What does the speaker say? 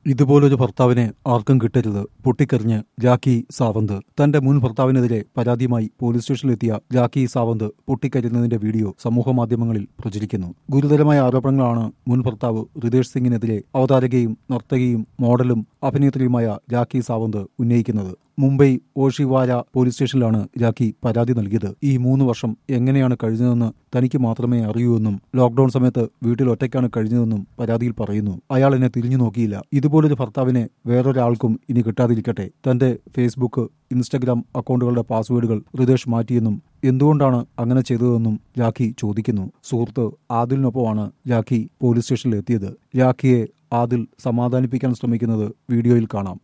ഇതുപോലൊരു ഭർത്താവിനെ ആർക്കും കിട്ടരുത്. പൊട്ടിക്കറിഞ്ഞ് ജാക്കി സാവന്ത്. തന്റെ മുൻ ഭർത്താവിനെതിരെ പരാതിയുമായി പോലീസ് സ്റ്റേഷനിലെത്തിയ ജാക്കി സാവന്ത് പൊട്ടിക്കരയുന്നതിന്റെ വീഡിയോ സമൂഹമാധ്യമങ്ങളിൽ പ്രചരിക്കുന്നു. ഗുരുതരമായ ആരോപണങ്ങളാണ് മുൻ ഭർത്താവ് റിതേഷ് സിംഗിനെതിരെ അവതാരകയും നർത്തകിയും മോഡലും അഭിനേത്രിയുമായ ജാക്കി സാവന്ത് ഉന്നയിക്കുന്നത്. മുംബൈ ഓഷിവാര പോലീസ് സ്റ്റേഷനിലാണ് ജാക്കി പരാതി നൽകിയത്. ഈ 3 വർഷം എങ്ങനെയാണ് കഴിഞ്ഞതെന്ന് തനിക്ക് മാത്രമേ അറിയൂവെന്നും ലോക്ഡൌൺ സമയത്ത് വീട്ടിൽ ഒറ്റയ്ക്കാണ് കഴിഞ്ഞതെന്നും പരാതിയിൽ പറയുന്നു. അയാൾ എന്നെ തിരിഞ്ഞു നോക്കിയില്ല. ഇതുപോലൊരു ഭർത്താവിനെ വേറൊരാൾക്കും ഇനി കിട്ടാതിരിക്കട്ടെ. തന്റെ ഫേസ്ബുക്ക്, ഇൻസ്റ്റഗ്രാം അക്കൗണ്ടുകളുടെ പാസ്വേഡുകൾ റിതേഷ് മാറ്റിയെന്നും എന്തുകൊണ്ടാണ് അങ്ങനെ ചെയ്തതെന്നും ജാക്കി ചോദിക്കുന്നു. സുഹൃത്ത് ആദിലിനൊപ്പമാണ് ജാക്കി പോലീസ് സ്റ്റേഷനിൽ എത്തിയത്. ജാക്കിയെ ആദിൽ സമാധാനിപ്പിക്കാൻ ശ്രമിക്കുന്നത് വീഡിയോയിൽ കാണാം.